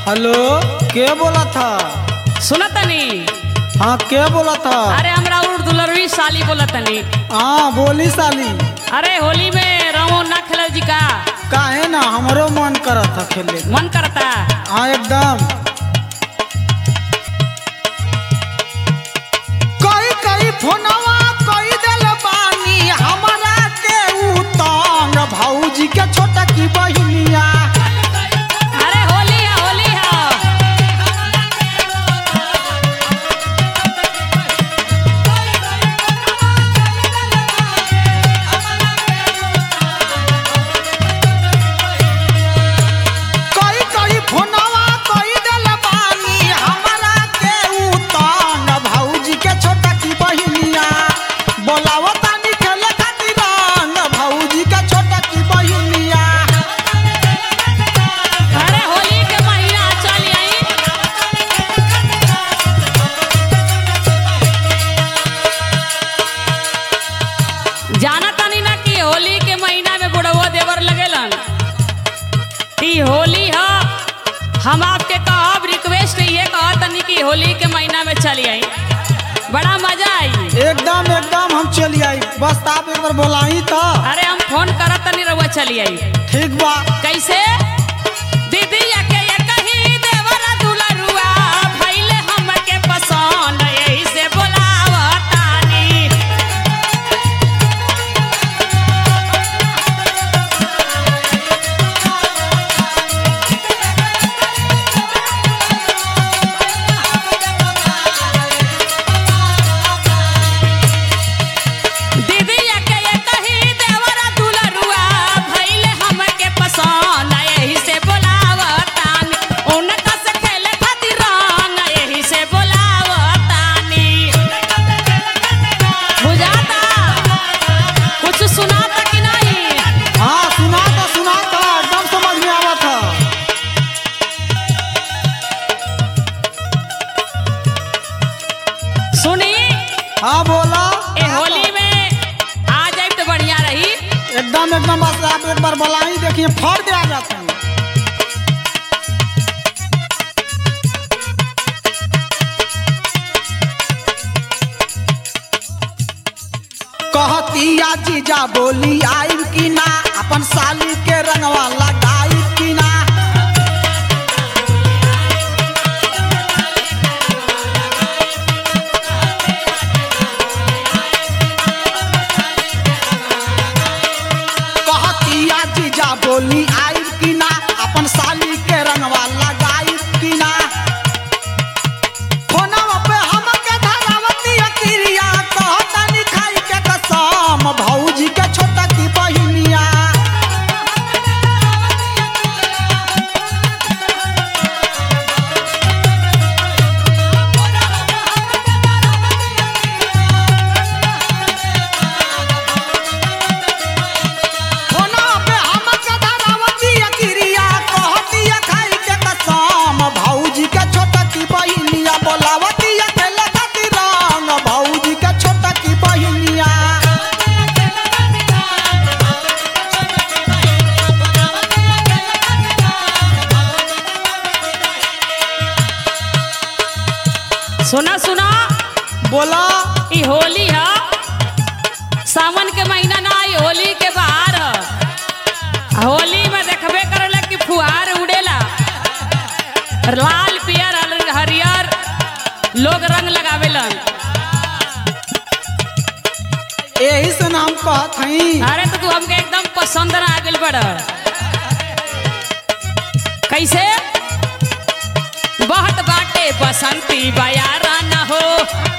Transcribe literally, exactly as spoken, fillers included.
Hello, के बोला था? सुना तनी? हाँ, के बोला था? अरे हमरा उर्दू दुलरवी साली बोला तनी। हाँ, बोली साली। अरे होली में रंगो ना खेल जी का? काहे ना, हमरो मन करत था खेले। मन करता? हाँ एकदम। कई कई फोनवा कई दिल बानी हमारा के उतंग भौजी के छोटा की बहिनिया। अरे होली है होली है। कई कई फोनवा कई दिल बानी हमारा के उतंग भौजी के छोटा की बहिनिया। बोलावो तानी खेले खातिर रंग भौजी के छोटा की बहिनिया। अरे होली के महीना चल आई। जाना तानी ना कि होली के महीना में बुढ़वो देवर लगेलन। ई होली है, हम आपके कहब रिक्वेस्ट ये कहा तनी कि होली के महीना में चली आई, बड़ा मजा आई। एकदम एकदम हम चली आई, बस आप एक बार बोलाई तो। अरे हम फोन करत तनी रउआ चली आई। ठीक बा। कैसे? दीदी के ये कही देवरा दुलरुआ भइले हमके पसंद, यही से बोलावतानी। दीदी के ये कही देवरा दुलरुआ भइले हमके पसंद, यही से बोलावतानी। उनका से खेले खातिर रंग, यही से बोलावतानी। बुझाता? कुछ सुनाता कि नहीं? हाँ सुना था सुना था, एकदम समझ में आवा था। सुनी? हाँ बोला। ए होली में आ जाए तो बढ़िया रही। एकदम एकदम, बस आप एक बार बोलाई, देखिए फट दे आ जाते हैं। कहतिया जीजा बोली आई कि ना, अपन साली के रंगवा लगाई कि ना। कहतिया जीजा बोली आई कि ना, अपन साली के रंगवा लगाई कि ना। फोनवा पे हमके धरावती अकिरिया, कहतनी खाई के कसम भौजी के छोटा की बहिनिया। फोनवा पे हमके धरावती अकिरिया, कहतिया खाई के कसम भौजी के छोटा की बहिनिया। बोलावती अकेले खातिर रंग भौजी के छोटा की बहिनिया। सुना सुना, बोला। ई होली है, सावन के महीना ना, ई होली के बाहर है। होली में देखबे करेला कि फुहार उड़ेला, लाल पियर हर- हरियर लोग रंग लगावेलन। यही से नाम कहत हई। अरे तो तू हमके एकदम पसंद ना आ गइल बड़। कैसे? बहुत बाटे बसंती बयारा न हो,